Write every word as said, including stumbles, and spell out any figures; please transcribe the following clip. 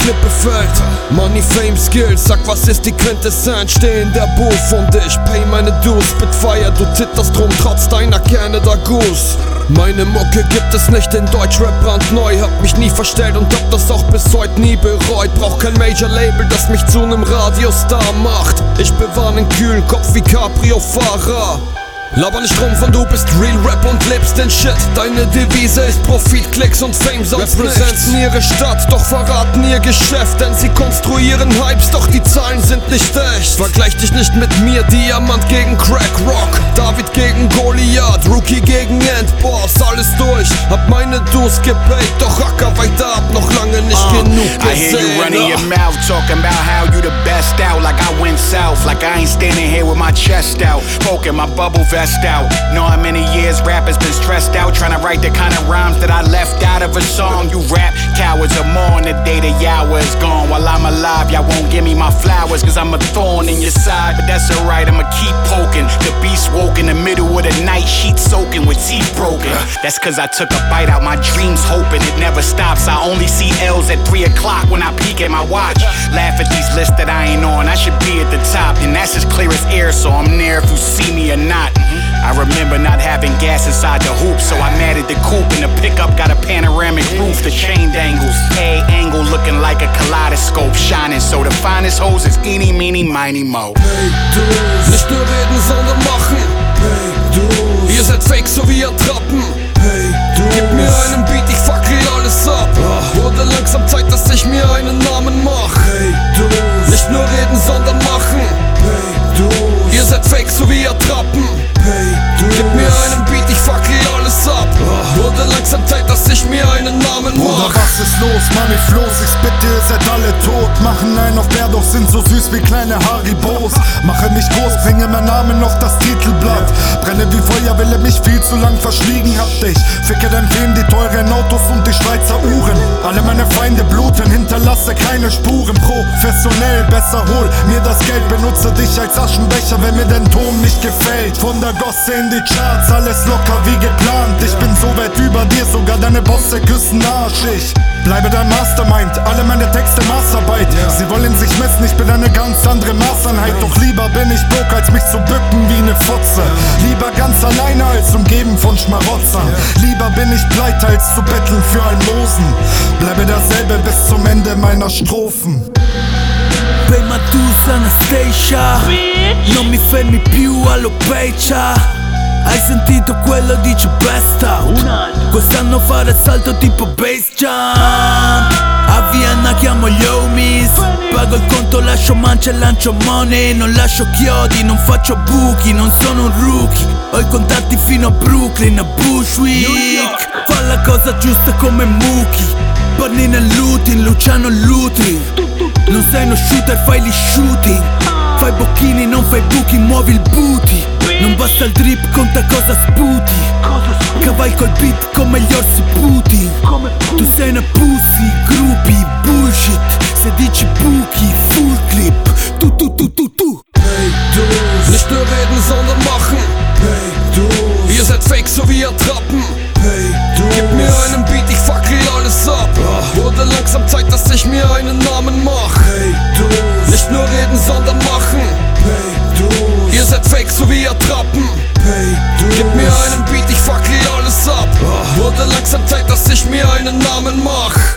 Klippe fällt. Money, Fame, Skills, sag was ist die Quintessenz? Steh in der Booth und ich pay meine Dues. Spitfire, du zitterst drum, trotz deiner Canada Goose. Meine Mucke gibt es nicht in Deutschrap brandneu. Hab mich nie verstellt und hab das auch bis heute nie bereut. Brauch kein Major-Label, das mich zu nem Radiostar macht. Ich bewahr nen kühlen Kopf wie Cabrio-Fahrer. Laber nicht rum von du bist Real Rap und lebst den Shit. Deine Devise ist Profit, Klicks und Fame, sonst Representen ihre Stadt, doch verraten ihr Geschäft. Denn sie konstruieren Hypes, doch die Zahlen sind nicht echt. Vergleich dich nicht mit mir, Diamant gegen Crack Rock, David gegen Goliath, Rookie gegen Endboss. Alles durch, hab meine Dues gepayt, doch acker weiter, hab noch lange nicht uh, genug gesehen. I hear you running your mouth, talking about how you the best out. Like I went south, like I ain't standing here with my chest out, poking my bubble vest out. Know how many years rap has been stressed out, trying to write the kind of rhymes that I left out of a song. You rap cowards are more on the day the hour is gone. While I'm alive, y'all won't give me my flowers, cause I'm a thorn in your side. But that's alright, I'ma keep poking. The beast woke in the middle of the night, sheet soaking with teeth broken. That's cause I took a bite out my dreams, hoping it never stops. I only see L's at three o'clock when I peek at my watch. Laugh at these lists that I ain't on, I should be at the top. And that's as clear as air, so I'm there if you see me or not. I remember not having gas inside the hoop, so I matted the coupe, and the pickup got a panoramic roof. The chain dangles, A angle looking like a kaleidoscope, shining so the finest hoes is eeny, meeny, miny, mo. Hey du, nicht nur reden, sondern machen. Hey du, ihr seid fake, so wie Attrappen. Hey du, gib mir einen Beat, ich fackel alles ab. Wurde langsam Zeit, dass ich mir einen Namen mach. Hey du, nicht nur reden, sondern machen. Hey du, ihr seid fake, so wie Attrappen. Hey du, gib mir einen Beat, ich fackel alles ab. Wurde langsam Zeit, dass ich mir einen Namen mach. Bruder, was ist los? Money flows, ich bitte, ihr seid alle tot. Machen einen auf Bär, doch sind so süß wie kleine Haribos. Mache mich groß, bringe meinen Namen auf das Titelblatt. Brenne wie Feuer, will mich viel zu lang verschwiegen hab dich. Ficke dein Film, die teuren Autos und die Schweizer Uhren. Alle meine Feinde bluten, hinterlasse keine Spuren. Professionell, besser hol mir das Geld. Benutze dich als Aschenbecher, wenn mir dein Ton nicht gefällt. Von der Gosse in die Charts, alles locker wie geplant. Ich bin so weit über dir, sogar deine Bosse küssen Arsch. Ich bleibe dein Mastermind, alle meine Texte Maßarbeit. Sie wollen sich messen, ich bin eine ganz andere Maßeinheit. Doch lieber bin ich broke, als mich zu bücken wie ne Fotze. Lieber ganz alleine, als umgeben von Schmarotzern. Lieber bin ich pleite, als zu betteln für Almosen. Bleibe dasselbe bis zum Ende meiner Strophen. Pay ma tu Anastasia, non mi fermi più all'Opecia. Hai sentito quello dice besta? Quest'anno fare salto tipo base jump. A Vienna chiamo gli homies, pago il conto, lascio mance e lancio money. Non lascio chiodi, non faccio buchi, non sono un rookie. Ho i contatti fino a Brooklyn, a Bushwick. Fa la cosa giusta come Mookie, parli nel looting, Luciano Lutri. Non sei uno shooter, fai gli shooting. Fai bocchini, non fai buchi, muovi il booty. Non basta il drip, conta cosa sputi. Cavalco il beat come gli orsi puti. Tu sei una pussy, gruppi, bullshit. Se dici buchi, full clip. Tu, tu, tu, tu, tu. Hey du, nicht nur reden, sondern machen. Hey du, ihr seid fake, so wie Attrappen. Hey du, gib mir einen Beat, ich fackel alles ab. Wurde langsam Zeit, dass ich mir einen Namen mach. Hey du, nicht nur reden, sondern machen. Hey du, ihr seid fake, so wie Attrappen. Hey du, gib mir einen Beat, ich fackel alles ab. Wurde langsam Zeit, dass ich mir einen Namen mach.